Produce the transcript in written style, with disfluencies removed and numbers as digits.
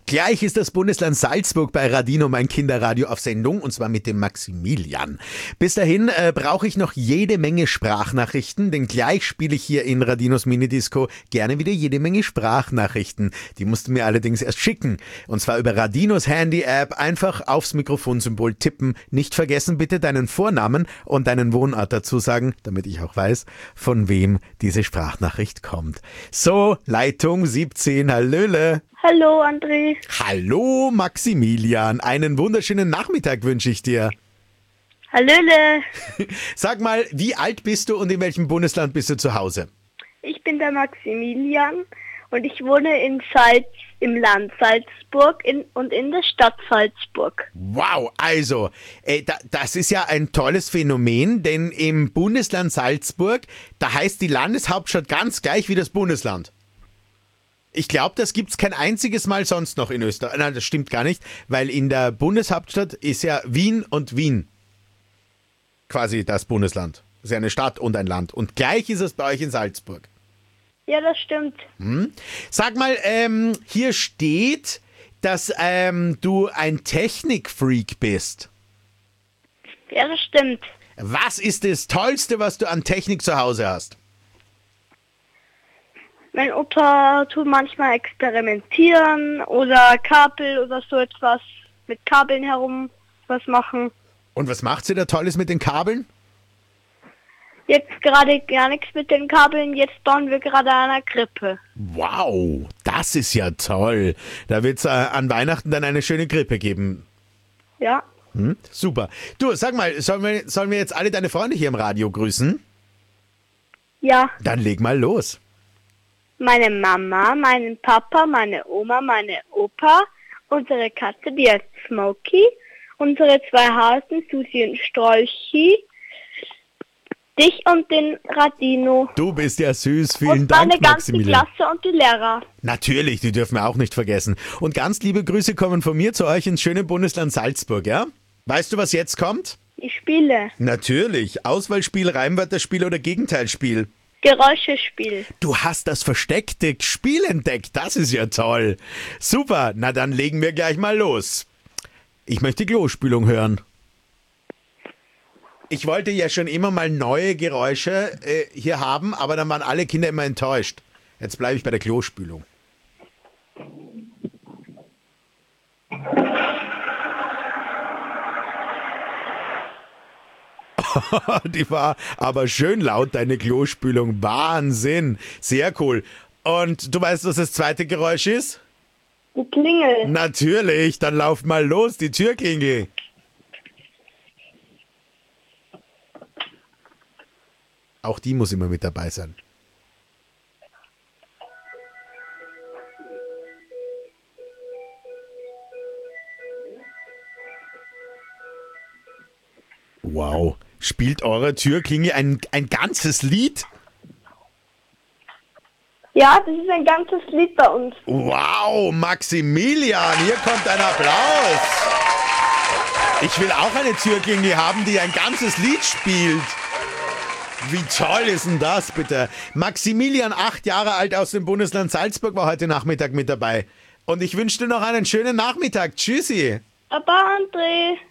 Gleich ist das Bundesland Salzburg bei Radino mein Kinderradio auf Sendung und zwar mit dem Maximilian. Bis dahin brauche ich noch jede Menge Sprachnachrichten, denn gleich spiele ich hier in Radinos Minidisco gerne wieder jede Menge Sprachnachrichten. Die musst du mir allerdings erst schicken. Und zwar über Radinos Handy-App einfach aufs Mikrofonsymbol tippen. Nicht vergessen bitte deinen Vornamen und deinen Wohnort dazu sagen, damit ich auch weiß, von wem diese Sprachnachricht kommt. So, Leitung 17, hallöle. Hallo André. Hallo Maximilian, einen wunderschönen Nachmittag wünsche ich dir. Hallöle. Sag mal, wie alt bist du und in welchem Bundesland bist du zu Hause? Ich bin der Maximilian und ich wohne im Land Salzburg und in der Stadt Salzburg. Wow, also, das ist ja ein tolles Phänomen, denn im Bundesland Salzburg, da heißt die Landeshauptstadt ganz gleich wie das Bundesland. Ich glaube, das gibt's kein einziges Mal sonst noch in Österreich. Nein, das stimmt gar nicht, weil in der Bundeshauptstadt ist ja Wien und Wien quasi das Bundesland. Das ist ja eine Stadt und ein Land. Und gleich ist es bei euch in Salzburg. Ja, das stimmt. Sag mal, hier steht, dass du ein Technikfreak bist. Ja, das stimmt. Was ist das Tollste, was du an Technik zu Hause hast? Mein Opa tut manchmal experimentieren oder Kabel oder so etwas mit Kabeln herum was machen. Und was macht sie da Tolles mit den Kabeln? Jetzt gerade gar nichts mit den Kabeln, jetzt bauen wir gerade an einer Krippe. Wow, das ist ja toll. Da wird's an Weihnachten dann eine schöne Krippe geben. Ja. Super. Du, sag mal, sollen wir jetzt alle deine Freunde hier im Radio grüßen? Ja. Dann leg mal los. Meine Mama, meinen Papa, meine Oma, meine Opa, unsere Katze, die heißt Smokey, unsere 2 Hasen, Susi und Strolchi, dich und den Radino. Du bist ja süß, vielen und Dank, meine ganze Maximilian. Klasse und die Lehrer. Natürlich, die dürfen wir auch nicht vergessen. Und ganz liebe Grüße kommen von mir zu euch ins schöne Bundesland Salzburg, ja? Weißt du, was jetzt kommt? Ich spiele. Natürlich, Auswahlspiel, Reimwörterspiel oder Gegenteilspiel. Geräuschespiel. Du hast das versteckte Spiel entdeckt, das ist ja toll. Super, na dann legen wir gleich mal los. Ich möchte Klospülung hören. Ich wollte ja schon immer mal neue Geräusche hier haben, aber dann waren alle Kinder immer enttäuscht. Jetzt bleibe ich bei der Klospülung. Die war aber schön laut, deine Klospülung. Wahnsinn. Sehr cool. Und du weißt, was das zweite Geräusch ist? Die Klingel. Natürlich, dann lauf mal los, die Türklingel. Auch die muss immer mit dabei sein. Wow. Spielt eure Türklingel ein ganzes Lied? Ja, das ist ein ganzes Lied bei uns. Wow, Maximilian, hier kommt ein Applaus. Ich will auch eine Türklingel haben, die ein ganzes Lied spielt. Wie toll ist denn das, bitte? Maximilian, 8 Jahre alt aus dem Bundesland Salzburg, war heute Nachmittag mit dabei. Und ich wünsche dir noch einen schönen Nachmittag. Tschüssi. Aber André...